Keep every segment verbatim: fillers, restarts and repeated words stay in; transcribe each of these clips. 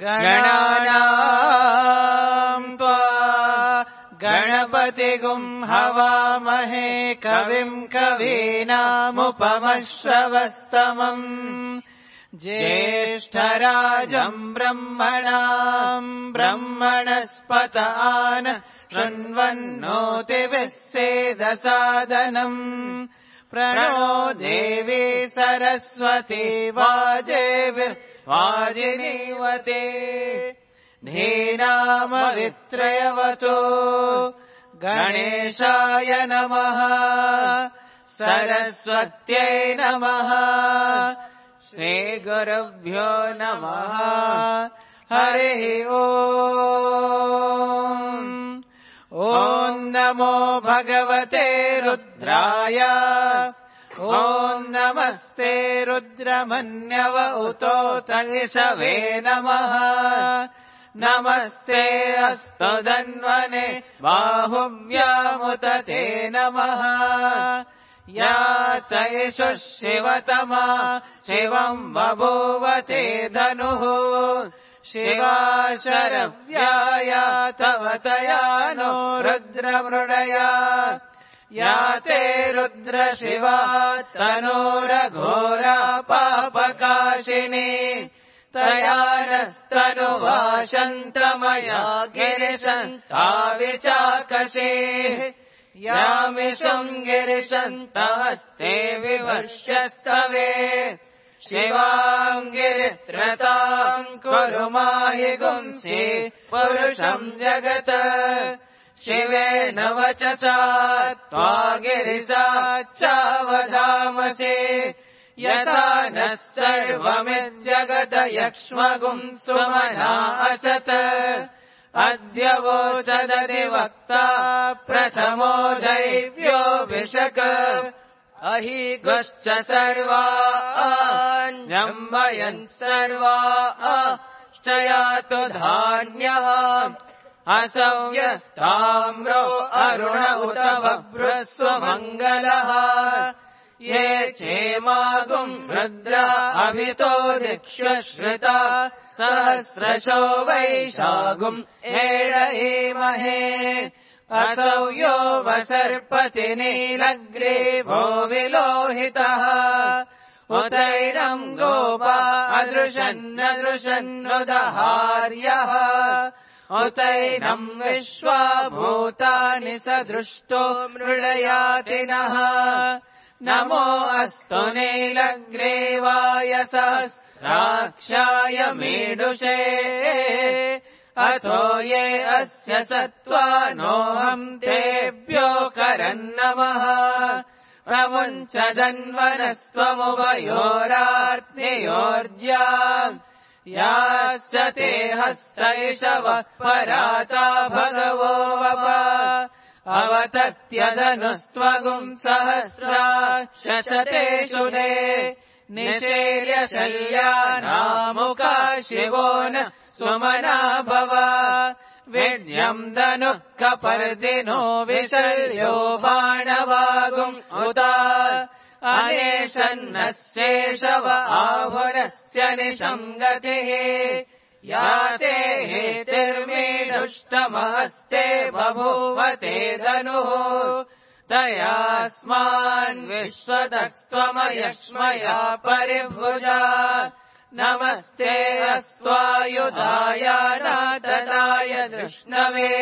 गणानाम् त्वा गणपतिगुं हवामहे कविम् कवीनामुपमश्रवस्तमम् ज्येष्ठराजम् ब्रह्मणाम् ब्रह्मणस्पत आन शृण्वन्नोतिभिः सेदसादनम् प्रणो देवी सरस्वती वाजेभिर्वाजिनीवते धीनामवित्रयवतो गणेशाय नमः सरस्वत्यै नमः श्रीगुरुभ्यो नमः हरिः ओम् ॐ नमो भगवते रुद्राय ॐ नमस्ते रुद्रमन्यव उतोत इषवे नमः नमस्ते अस्तु धन्वने बाहुव्यामुत ते नमः या तैषु शिवतमा शिवम् बभूवते धनुः शिवा शरव्याया तव तया नो रुद्रमृडया या ते रुद्र शिवा तनोरघोरा पापकाशिनी तया नस्तनुवाशन्तमया गिरिशन्ता विचाकशेः यामिषम् गिरिशन्तास्ते विवर्ष्यस्तवे शिवाम् गिरित्रताम् कुरु माहि गुंसि पुरुषम् जगत् शिवेन वचसा त्वा गिरिसाच्चावदामसि यथा नः सर्वमिज्जगत यक्ष्मगुं सुमना असत् अद्य वोचदति वक्ता प्रथमो दैव्यो विशक अहीगश्च सर्वाण्यम्बयन् सर्वाश्चयातु धान्यः असव्यस्ताम्रो अरुण उत बभ्रस्वमङ्गलः ये चेमागुम् रुद्रा अभितो दिक्ष्वश्रिता सहस्रशो वैशागुम् एळयेमहे असौ यो वसर्पति नीलग्रीवो विलोहितः उतैरम् गोपा अदृशन्नदृशन्नुदहार्यः उतैनम् विश्वा भूतानि सदृष्टो मृळयातिनः नमो अस्तु नीलग्रीवाय सहस्राक्षाय मीडुषे अथो ये अस्य सत्त्वा नोऽहम् तेभ्यो करन्नमः प्रमुञ्चदन्वनस्त्वमुभयोरात्नियोर्ज्या याश्च ते हस्तैषवः पराता भगवो वप अवतत्यदनुस्त्वगुम् सहस्रा शचतेषु ते निशेर्य शल्यानामुका शिवो न सुमना भव विद्यम् धनुः कपर्दिनो विशल्यो बाणवागुम् उता अनेशन्नस्येषव आहुरस्य निशङ्गतिः याते हेतिर्मीडुष्टमहस्ते बभूवते धनुः तयास्मान् विश्वतस्त्वमयक्ष्मया परिभुजा नमस्ते अस्त्वायुधाय नाददाय धृष्णवे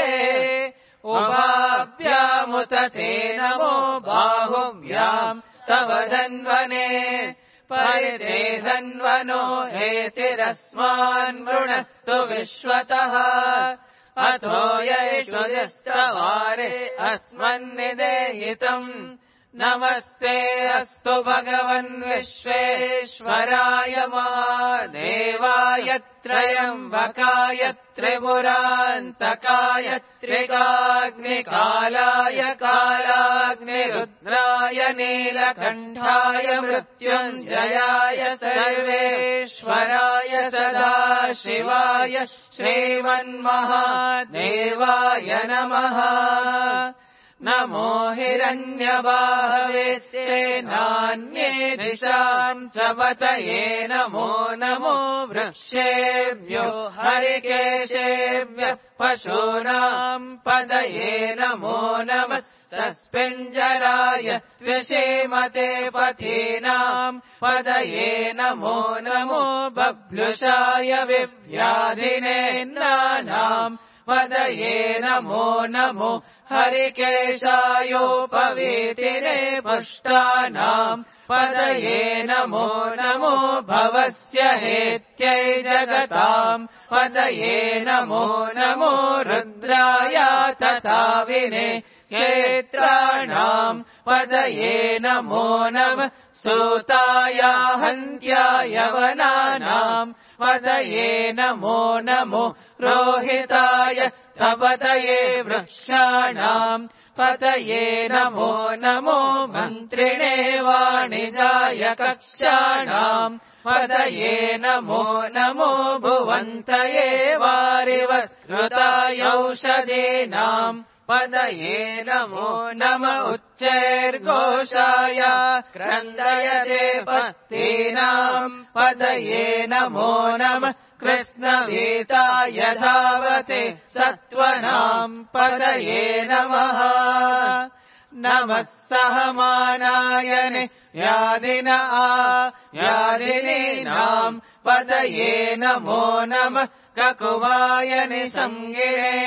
उभाभ्यामुत ते नमो बाहुव्याम् तव धन्वने परिते धन्वनो हेतिरस्मान् मृणक्तु विश्वतः अथो यैषु यस्तवारे अस्मन्निदेहितम् नमस्ते अस्तु भगवन् विश्वेश्वराय महादेवाय त्र्यम्बकाय त्रिपुरान्तकाय त्रिकाग्निकालाय कालाग्निरुद्राय नीलकण्ठाय मृत्युञ्जयाय सर्वेश्वराय सदाशिवाय श्रीमन्महादेवाय नमः नमो हिरण्यबाहवे सेनान्ये दिशाम् च पतये नमो नमो वृक्षेभ्यो हरिकेशेभ्यः पशूनाम् पतये नमो नमः सस्पिञ्जराय त्रिषीमते पथीनाम् पतये नमो नमो बभ्लुषाय विव्याधिनेन्द्राणाम् पतये नमो नमो हरिकेशायोपवीतिने पुष्टानाम् पतये नमो नमो भवस्य हेत्यै जगताम् पतये नमो नमो रुद्राय तथा विने क्षेत्राणाम् पतये नमो नमः सूताय हन्त्याय वनानाम् पतये नमो नमो रोहिताय तपतये वृक्षाणाम् पतये नमो नमो मन्त्रिणे वाणिजाय कक्षाणाम् पतये नमो नमो भुवन्तये वारिवस्कृताय औषधीनाम् पतये नमो नम उच्चैर्घोषाय क्रन्दयते पत्तीनाम् पतये नमो नमः कृष्णभीताय धावते सत्त्वनाम् पतये नमः नमः सहमानायने व्याधिन आ व्याधिनीनाम् पतये नमो नमः ककुवाय निसंगिणे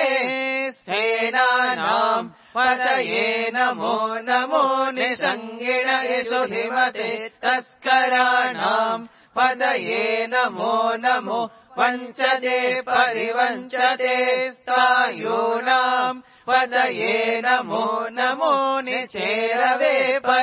सेनानाम् पतये नमो नमो निसंगिण सुधिमते तस्कराणाम् पतये नमो नमो वञ्चते परिवञ्चते स्थायूनाम् पतये नमो नमो निचेरवे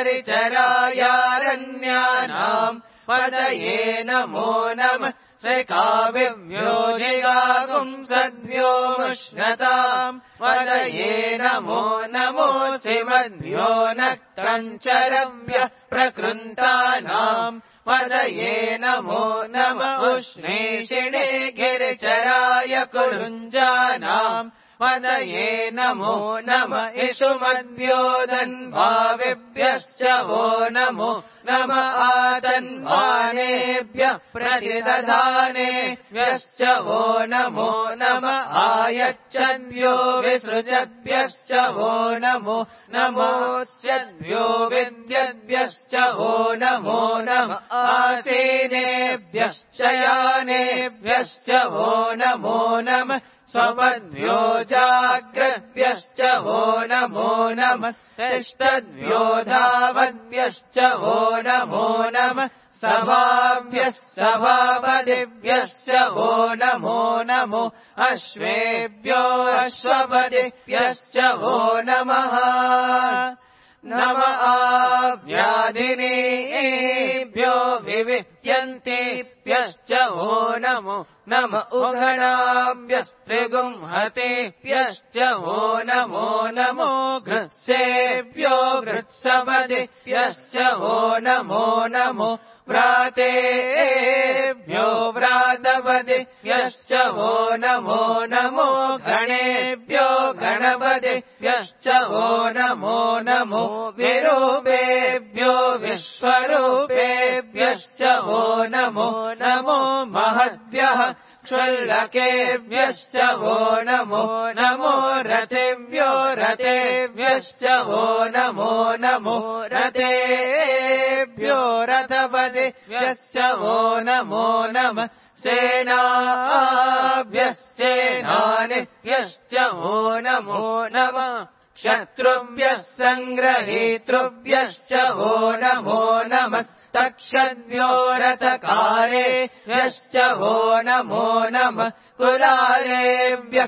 परिचरायारण्यानाम् पतये नमो नमः श्रीकाव्यव्योजिगागुम् सद्व्योमुष्णताम् पतये नमो नमो श्रीमद्भ्यो नक्तञ्चरभ्यः प्रकृन्तानाम् पतये नमो नमः उष्णीषिणे गिरिचराय कुरुञ्जानाम् पतये नमो नमः इषुमद्भ्योदन्भाविभ्यश्च वो नमो नम आदन्वानेभ्यः प्रतिदधानेभ्यश्च वो नमो नम आयच्छद्भ्यो विसृजद्भ्यश्च वो नमो नमोऽस्यद्भ्यो विद्यद्भ्यश्च वो नमो नम आसीनेभ्यश्च यानेभ्यश्च वो नमो नमः स्वपद्भ्यो जाग्रद्भ्यश्च वो नमो नमः तिष्ठद्भ्यो धावद्भ्यश्च वो नमो नमः सभाभ्यः सभापतिभ्यश्च वो नमो नमो अश्वेभ्यो अश्वपतिभ्यश्च वो नमः नम आव्याधिनेभ्यो विविह्यन्तेभ्यश्च वो नमो नम उघनाभ्यस्त्रिगुंहतेभ्यश्च वो नमो नमो घृत्सेभ्यो घृत्सपतिभ्यश्च वो नमो नमो व्रातेभ्यो व्रातपतिभ्यश्च वो नमो नमो गणेभ्यो गणपतिभ्यश्च वो नमो नमो विरूपेभ्यो विश्वरूपेभ्यश्च वो नमो नमो महद्भ्यः क्षुल्लकेभ्यश्च वो नमो नमो रथेभ्यो रथेभ्यश्च वो नमो नमो रथेभ्यो रथपतिभ्यश्च वो नमो नमः सेनाभ्यश्चेनानिभ्यश्च वो नमो नमः शत्रुभ्यः सङ्ग्रहीतृभ्यश्च वो नमो नमः तक्षद्भ्यो रथकारेभ्यश्च वो नमो नमः कुलारेभ्यः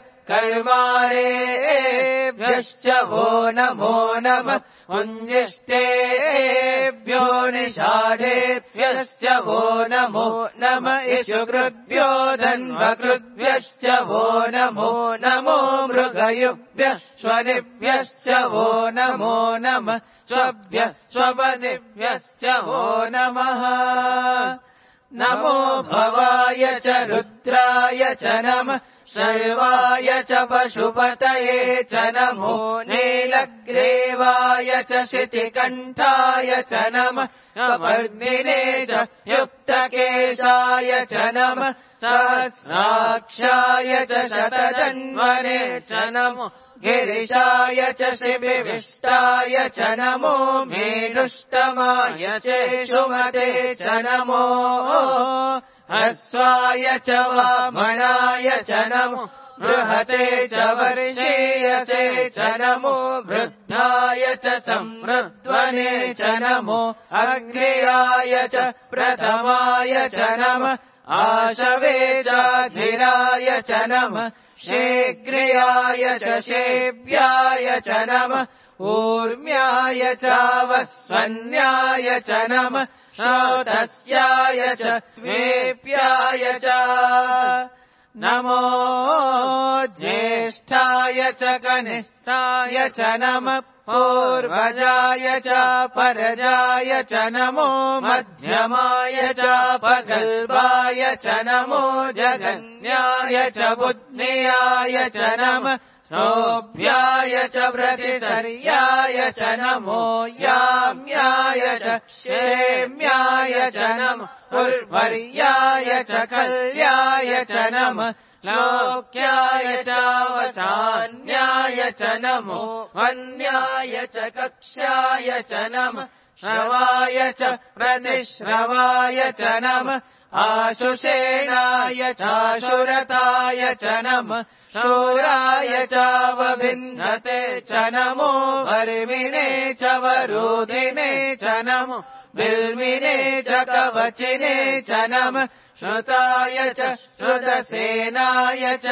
कर्मारेभ्यश्च वो नमो नमः उञ्जिष्टेभ्यो निषादेभ्यश्च वो नमो नमः इषुकृद्भ्यो धन्वकृद्भ्यश्च वो नमो नमो मृगयुभ्यः श्वनिभ्यश्च वो नमो नमः स्वभ्यः स्वपतिभ्यश्च वो नमः नमो भवाय च रुद्राय च नमः शर्वाय च पशुपतये च नमो नीलग्रीवाय च शितिकण्ठाय च नमः कपर्दिने च युक्तकेशाय च नमः सहस्राक्षाय च शतधन्वने च नमो गिरिशाय च शिबिविष्टाय च नमो मेरुष्टमाय चेषुमते च नमो ह्रस्वाय च वामनाय च नमो बृहते च वर्षीयसे च नमो वृद्धाय च संवृद्ध्वने च नमो अग्र्याय च प्रथमाय च नमः आशवे चाधिराय च नमः शीघ्रियाय च शेव्याय च नमः ऊर्म्याय चावस्वन्याय च नमः श्रोतस्याय च वेप्याय च नमो ज्येष्ठाय च कनिष्ठाय च नमः पूर्वजाय च परजाय च नमो मध्यमाय च पगल्भाय च नमो जगन्याय च बुद्धियाय च नमः सौभ्याय च प्रतिसर्याय च नमो याम्याय च क्षेम्याय च नमः उर्वर्याय च कल्याय च नमः लोक्याय च वचान्याय च नमो वन्याय च कक्ष्याय च नमः श्रवाय च प्रतिश्रवाय च नमः आशुषेणाय चाशुरताय च नमः शूराय चावभिन्नते च नमो वर्मिणे च वरोधिने च नमो बिल्मिने च कवचिने च नमः श्रुताय च श्रुतसेनाय च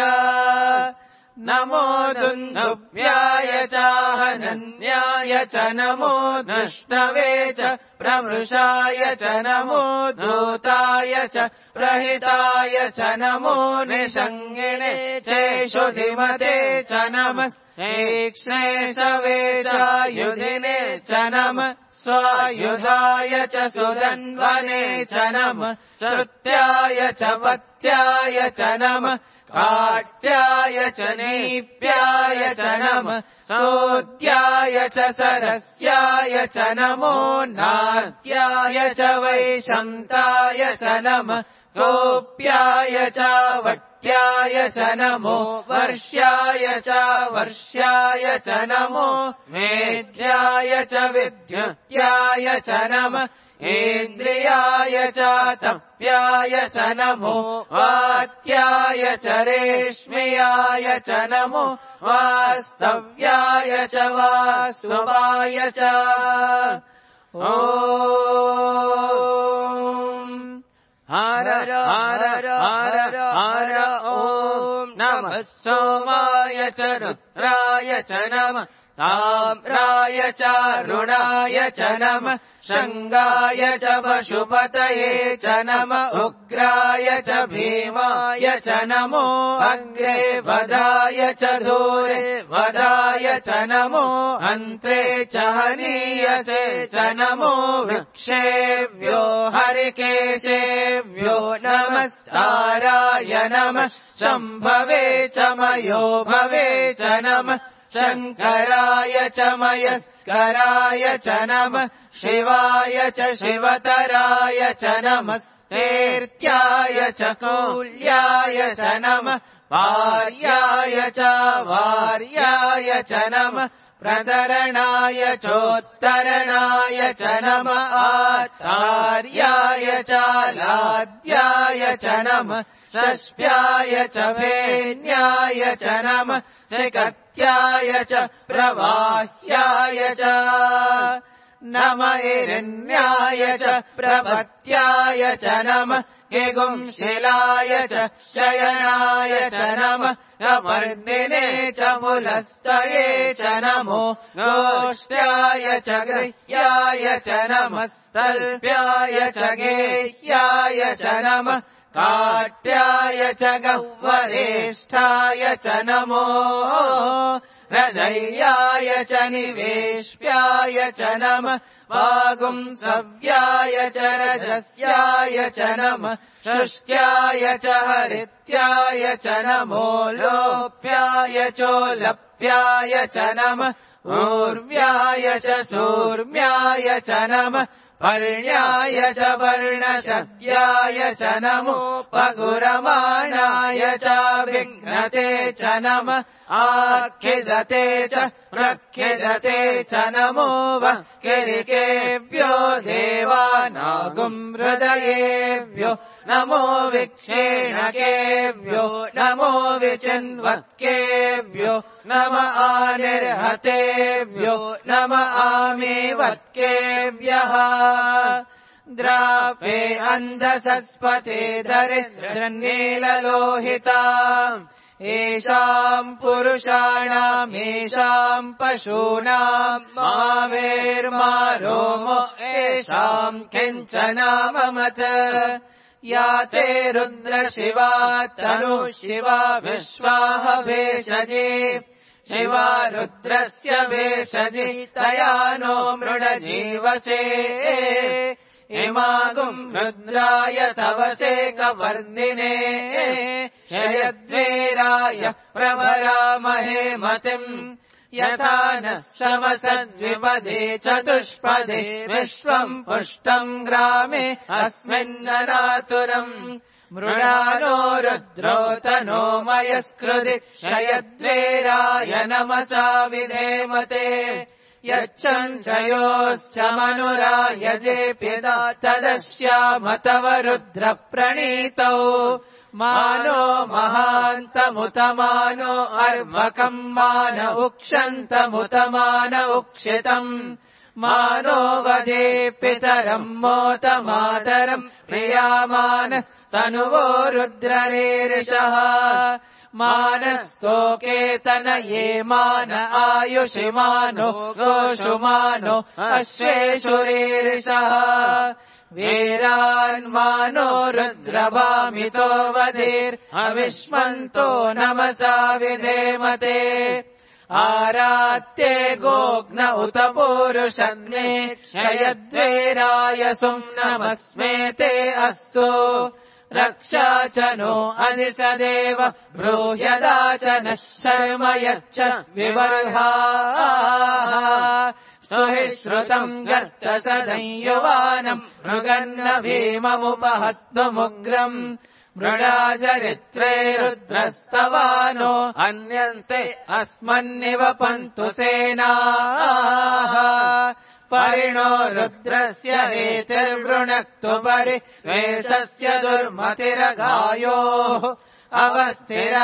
नमो दुन्दुभ्याय चाहनन्याय च नमो दृष्टवे च प्रमृषाय च नमो दूताय च प्रहिताय च नमो निषङ्गिणे चेषुधिमते च नमस्तेक्ष्णे शवे चायुधिने च नमः स्वायुधाय च सुधन्वने च नमः श्रुत्याय च पत्याय च नमः काट्याय च नीप्याय च नमः सोद्याय च सरस्याय च नमो नाट्याय च वैशन्ताय च नमः गोप्याय च वट्याय च नमो वर्ष्याय च वर्ष्याय च नमो मेध्याय च विद्युत्याय च नमः इन्द्रियाय च तप्याय च नमो वात्याय च रेश्म्याय च नमो वास्तव्याय च वास्तवाय च ॐ हर हर हर हर ॐ नमः सोमाय च रुद्राय च नमः ताम्राय च रुणाय च नमः शङ्गाय च पशुपतये च नमः उग्राय च भीमाय च नमो अग्रे वधाय च दूरे वधाय च नमो अन्त्रे च हनीयसे च नमो वृक्षेभ्यो हरिकेशेभ्यो नमस्काराय नमः शम्भवे च मयो भवे च नमः शङ्कराय च मयस्कराय च नमः शिवाय च शिवतराय च नमस्तेर्त्याय च कौल्याय च नमः वार्याय च वार्याय च नमः प्रतरणाय चोत्तरणाय च नमः आचार्याय च लाद्याय च नमः षष्ठ्याय च भेन्याय च नमः सिकत्याय च प्रवाह्याय च नम हिरण्याय च प्रपत्याय च नमः किगुंशिलाय च शयनाय च नमः कपर्दिने च पुलस्तये च नमो गोष्ठ्याय च गृह्याय च नमः स्तल्प्याय च गेह्याय च नमः काट्याय च गह्वरेष्ठाय च नमो हृदयाय च निवेश्याय च नमः वागुम् सव्याय च रजस्याय च नमः शुष्क्याय च हरित्याय च नमो लोप्याय चोलप्याय च नमः ऊर्व्याय च सूर्म्याय च नमः पर्ण्याय च वर्णशद्याय च नमो पगुरमाणाय च विघ्नते च नमः आख्यजते च प्रख्यजते च नमो वः किरिकेभ्यो देवानागुम् हृदयेभ्यो नमो विक्षेणकेभ्यो नमो विचिन्वत्केभ्यो नम आनिर्हतेभ्यो नम आमेवत्केभ्यः द्रापे अन्धसस्पते दरिद्रनीललोहिता येषाम् पुरुषाणामेषाम् पशूनाम् मावेर्मारोमो येषाम् किञ्चनाममत् या ते रुद्रशिवा तनु शिवा विश्वाह भेषजे शिवा रुद्रस्य भेषजि तया नो मृडजीवसे इमागुम् रुद्राय तवसे कवर्दिने शयद्वेराय प्रभरामहे मतिम् यथा नः समसद्विपदे चतुष्पदे विश्वम् पुष्टम् ग्रामे अस्मिन्ननातुरम् मृडानो रुद्रो तनो मयस्कृति शयद्वेराय नमसा विधेमते यच्छञ्चयोश्च मनुरायजे पिता तदस्याम तव रुद्रप्रणीतौ मानो महान्तमुतमानो अर्मकम् मान उक्षन्तमुतमान उक्षितम् मानो वदे पितरम् मोत मातरम् प्रियामानः तनुवो रुद्ररेरिषः मानस्तोकेतनये मान आयुषिमानो गोषुमानो अश्वेषुरेरिषः वीरान्मानो रुद्रभामितो वधीर् अविष्मन्तो नमसा विधेमते आरात्ये गोग्न उत पूरुषन्ने क्षयद्वेराय सुम्नमस्मेते अस्तु रक्षा च नो अधि च देव ब्रूह्यदा च नः शर्म यच्च विवर्हाः स्तुहि श्रुतम् गर्तसदंयुवानम् मृगन्न भीममुपहत्तुमुग्रम् मृडाचरित्रे रुद्रस्तवानो अन्यन्ते अस्मन्निव पन्तु सेनाः परिणो रुद्रस्य हेतिर्वृणक्तु परि वेशस्य दुर्मतिरघायोः अवस्थिरा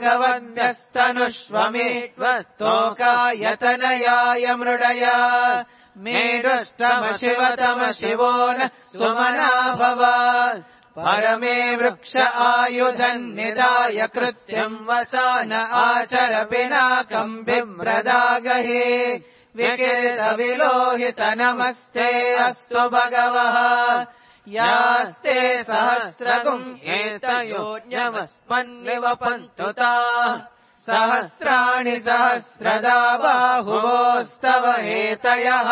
भगवन्यस्तनुष्वमेत्वस्तोकायतनयाय मृडया मेरुष्टमशिवतम शिवो न सुमना भव परमे वृक्ष आयुधन्निदाय कृत्यम् वसान आचर पिनाकम् बिभ्रदागहे विकिरितविलोहित नमस्ते अस्तु भगवः यास्ते सहस्रगुम् एतयोऽन्यवस्मन्निव पन्तुताः सहस्राणि सहस्रदा बाहुवोस्तव हेतयः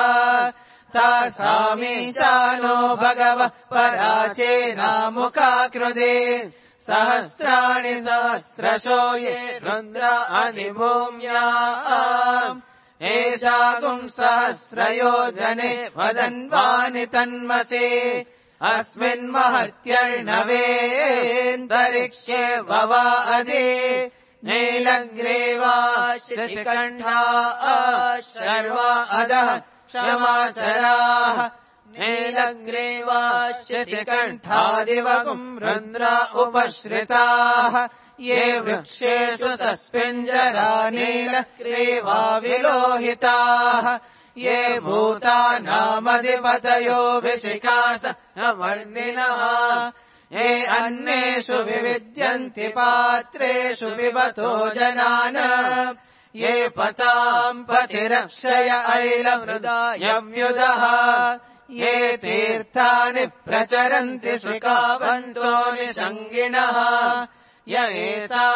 तासामीशानो भगवः पराचेनामुकाकृते सहस्राणि सहस्रशो ये रुद्रा अधिभूम्याम् एषागुम् सहस्रयोजने वदन्वानि तन्मसे अस्मिन्महत्यर्णवेऽन्तरिक्षे ववा अधि नीलग्रीवा श्रुतिकण्ठा शर्वा अधः क्षमाचराः नीलग्रीवा श्रुतिकण्ठादिवगुम् रुद्रा उपश्रिताः ये वृक्षेषु सस्पिञ्जरा नीलग्रीवा विलोहिताः ये भूतानामधिपतयो विशिखास वर्णिनः ये अन्नेषु विविद्यन्ति पात्रेषु पिबतो जनान् ये पताम् पतिरक्षय ऐलमृदायव्युदः ये तीर्थानि प्रचरन्ति श्रिकावन्तो निषङ्गिणः य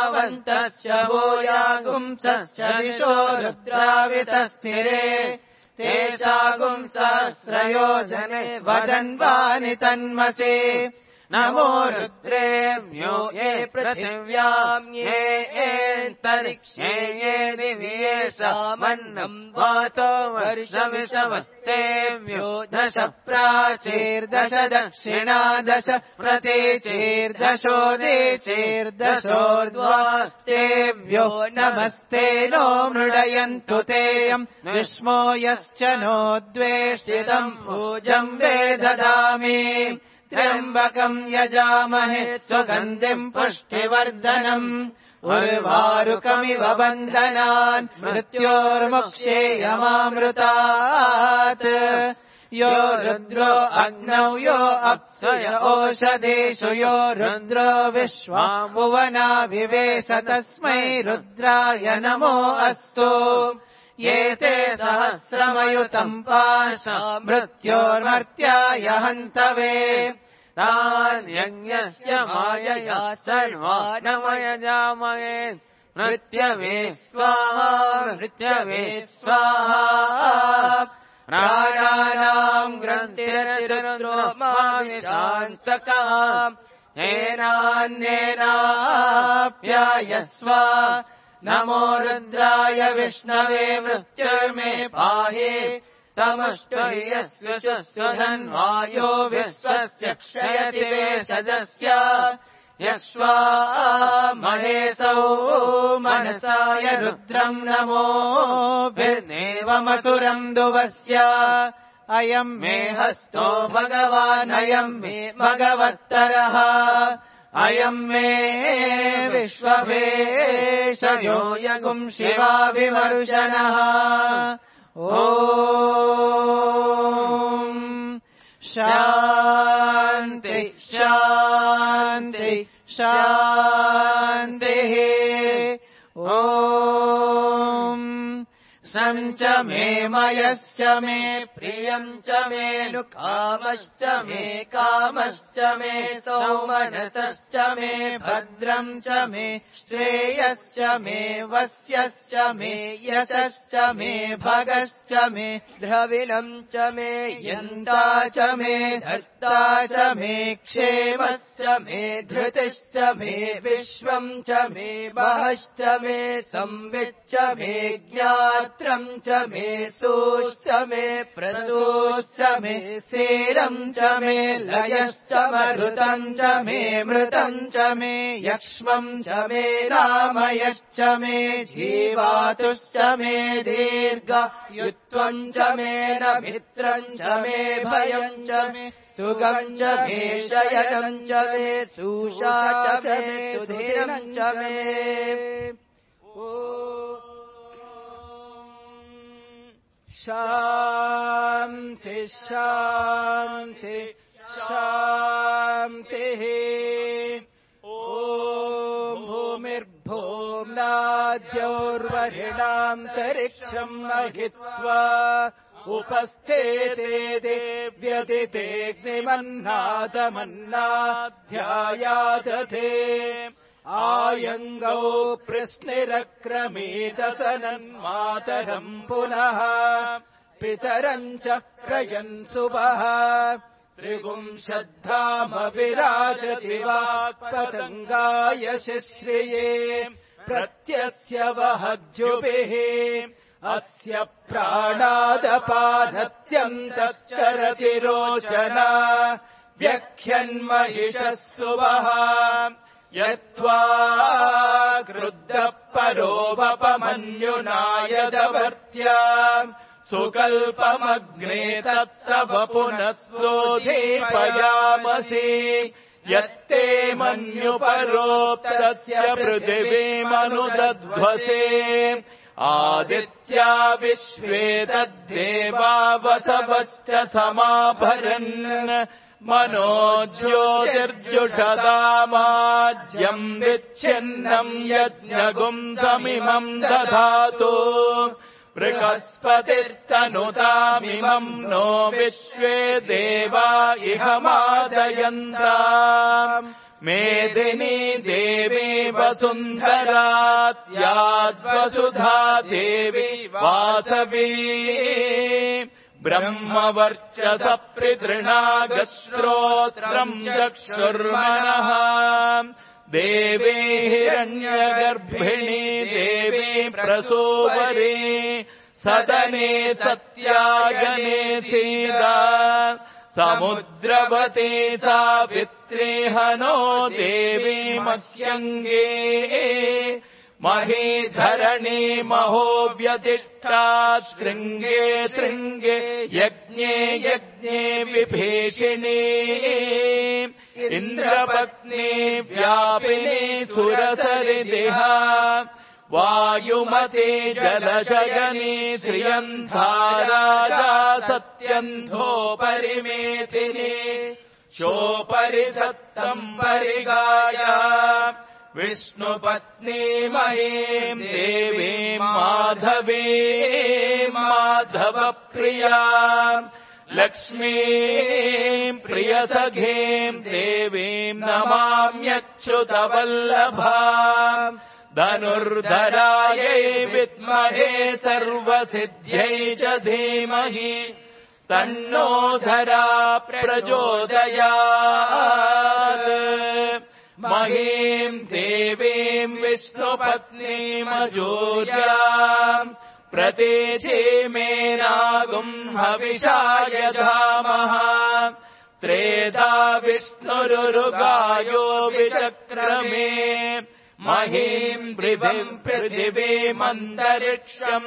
एतावन्तस्य भूयागुंसश्च दिशो रुद्रावितस्थिरे तेषागुम् सहस्रयोजने वदन्वानि तन्मसे नमो रुद्रेभ्यो ये पृथिव्याम् ये एन्तरिक्षे ये दिव्येषामन्नम् वातो वर्षमिषमस्तेभ्यो दश प्राचीर्दश दक्षिणा दश प्रतीचीर्दशो देचीर्दशोर्ध्वास्तेभ्यो नमस्ते नो मृडयन्तु तेयम् विष्मो यश्च नो द्वेष्टितम् पूजम् वे ददामि त्र्यम्बकम् यजामहे सुगन्धिम् पुष्टिवर्धनम् उर्वारुकमिव बन्धनान् मृत्योर्मुक्षेयमामृतात् यो रुद्रो अग्नौ यो अप्सुय ओषधेषु यो रुद्रो विश्वाभुवना विवेश तस्मै रुद्राय नमो अस्तु ये ते सहस्रमयुतम् पाशा मृत्योर्मर्त्याय हन्तवे तान्यज्ञस्य मायया सर्वानमयजामहे मृत्यवे स्वाहा मृत्यवे स्वाहा प्राणानाम् ग्रन्थिररुद्रो माविशान्तकः येनान्येनाप्यायस्व नमो रुद्राय विष्णवे मृत्युर्मे पाहि तमष्टुर्यस्य स्वधन्वायो विश्वस्य क्षयति वेषजस्य यक्ष्वा महेशौ मनसाय रुद्रम् नमो भिर्नेवमसुरम् दुवस्य अयम् मे हस्तो भगवान् अयम् मे भगवत्तरः अयम् मे विश्वभेषजो यगुम् शिवाभिमर्शनः ॐ शान्ति शान्ति शान्तिः ॐ सञ्च मे मयश्च मे प्रियम् च मे नुकामश्च मे कामश्च मे सौमनसश्च मे भद्रम् च मे श्रेयश्च मे वस्यश्च मे यशश्च मे भगश्च मे द्रविणम् च मे यन्ता च मे धर्ता च मे क्षेमश्च मे धृतिश्च मे विश्वम् च मे महश्च मे संविच्च मे ज्ञात्रम् च मे सोश्च मे प्रदोश्च मे सेरम् च मे लयश्च मरुतम् च मे मृतम् च मे यक्ष्मम् च मे नामयश्च मे जीवातुश्च मे दीर्घयुत्वम् च मे न मित्रम् च मे भयम् च मे सुगम् च मे शयनम् च मे सूषा च मे सुधीरम् च मे शान्ति शान्ति शान्तिः ॐ भूमिर्भूम्नाद्योर्वरिणान्तरिक्षम् महित्वा उपस्थेते देव्यदितेऽग्निमन्नादमन्नाध्यायादधे आयङ्गौ प्रश्निरक्रमेदसनन्मातरम् पुनः पितरम् च प्रयन् सुवः त्रिगुंशद्धाम विराजति वाक्पतङ्गाय शिश्रिये प्रत्यस्य वहद्युभिः अस्य प्राणादपानत्यन्तश्चरति रोचना व्यख्यन्महिषः सुवः यत्त्वा क्रुद्धः परोपमन्युनायदवर्त्या सुकल्पमग्ने तत्तव पुनः स्तोधीपयामसि यत्ते मन्युपरोक्तस्य पृथिवीमनुदध्वसे आदित्या विश्वे तद्देवा वसवश्च समाभरन् मनो ज्योतिर्जुषदामाज्यम् विच्छिन्नम् यज्ञगुम् समिमम् दधातु बृहस्पतिर्तनुतामिमम् नो विश्वे देवा इह मादयन्ता मेदिनी देवी वसुन्धरा स्याद्वसुधा देवी वासवी ब्रह्मवर्चस पितृणागश्रोत्रम् चक्षुर्मनः देवे हिरण्यगर्भिणी देवे प्रसूवरे सदने सत्यायने सीदा समुद्रवते सावित्रीहनो देवी मह्यङ्गे महीधरणी महो व्यतिष्ठा शृङ्गे शृङ्गे यज्ञे यज्ञे विभीषिणी इन्द्रपत्नी व्यापिनी सुरसरिदिहा वायुमती जलशयनी श्रियन्धाराजा सत्यन्धो परिमेथिनी शोपरि सत्तम् परिगाया विष्णुपत्नी महीम् देवीम् माधवीम् माधवप्रिया लक्ष्मीम् प्रियसखीम् देवीम् नमाम्यच्युतवल्लभा धनुर्धरायै विद्महे सर्वसिद्ध्यै च धीमहि तन्नो धरा प्रचोदयात् महीम् देवीम् विष्णुपत्नीमजूर्याम् प्रतीचीमेनागुम् हविषा यजामः त्रेधा विष्णुरुगायो विचक्रमे महीम् पृथिवीम् पृथिवीमन्तरिक्षम्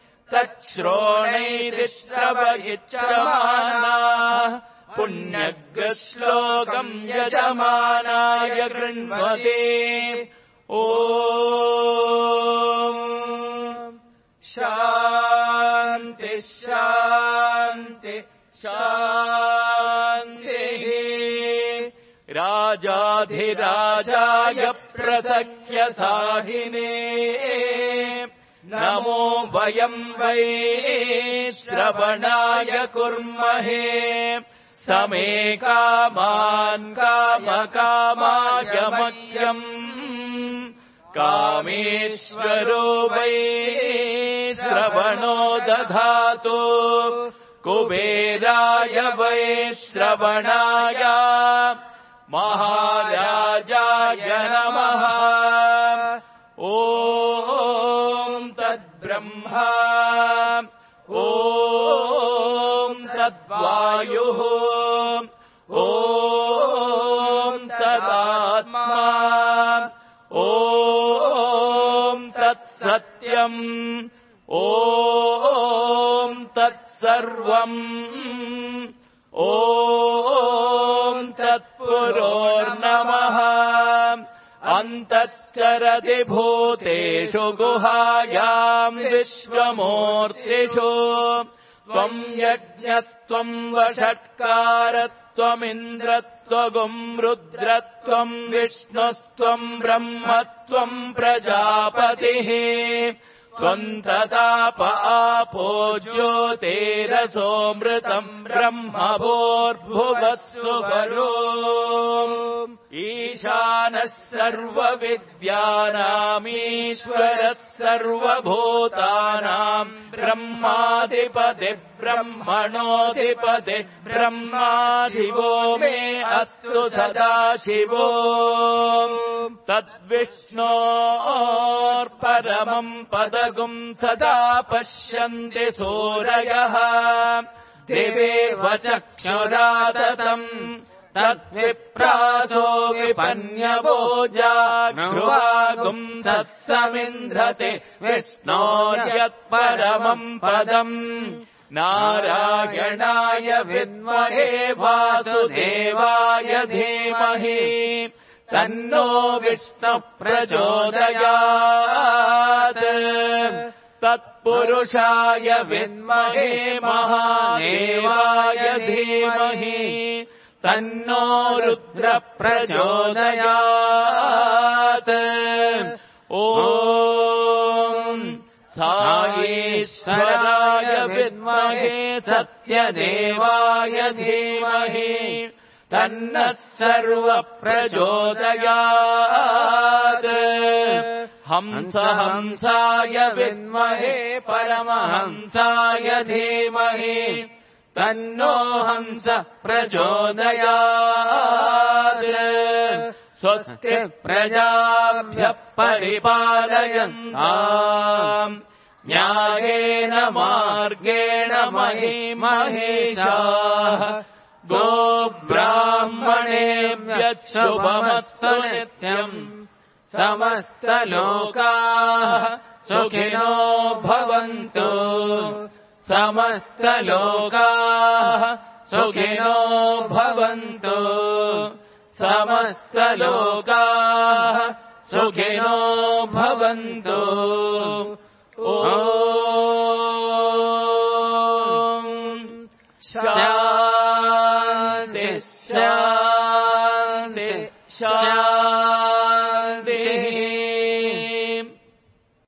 तच्छ्रोणैरिश्रवयिच्छमानाः पुण्यग्श्लोकम् यजमानाय गृह्णते ॐ शान्ति शान्ति शान्तिः राजाधिराजाय प्रसख्य साहिने नमो वयम् वै श्रवणाय कुर्महे समे कामान् कामकामाय मह्यम् कामेश्वरो वै श्रवणो दधातु कुबेराय वै श्रवणाय महाराजाय नमः ॐ तद्ब्रह्मा ॐ तद्वायुः ॐ तदात्मा ॐ तत्सत्यम् ॐ तत्सर्वम् ॐ तत्पुरोर्नमः अन्तश्चरति भूतेषु गुहायाम् विश्वमूर्तिषु त्वम् यज्ञस्त्वम् वषट्कारस्त्वमिन्द्रस्त्वगुम् रुद्रत्वम् विष्णुस्त्वम् ब्रह्मत्वम् प्रजापतिः त्वम् तताप आपो ज्योतिरसोऽमृतम् ब्रह्म भूर्भुवः सुवरो ईशानः सर्वविद्यानामीश्वरः सर्वभूतानाम् ब्रह्माधिपतिः ब्रह्मणोऽधिपतिः ब्रह्मा शिवो मे अस्तु सदा शिवो तद्विष्णोर्परमम् पदगुम् सदा पश्यन्ति सूरयः दिवेव चक्षुरादतम् तद्विप्रासो विपन्यवो जागृवागुम् सत्समिन्ध्रते विष्णोर्यत्परमम् पदम् नारायणाय विद्महे वासुदेवाय धीमहि तन्नो विष्णुः प्रचोदयात् तत्पुरुषाय विद्महे महादेवाय धीमहि तन्नो रुद्रः प्रचोदयात् ॐ साईश्वराय विद्महे सत्यदेवाय धीमहि तन्नः सर्वः प्रचोदयात् हंस हंसाय विद्महे परमहंसाय धीमहि तन्नो हंस प्रचोदयात् स्वस्ति प्रजाभ्यः परिपालयन्ताम् न्यायेन मार्गेण मही महेशाः गोब्राह्मणेभ्यः शुभमस्तु नित्यम् समस्तलोकाः सुखिनो भवन्तु समस्तलोकाः सुखिनो भवन्तु समस्तलोकाः सुखिनो भवन्तु ॐ शान्ति शान्ति शान्ति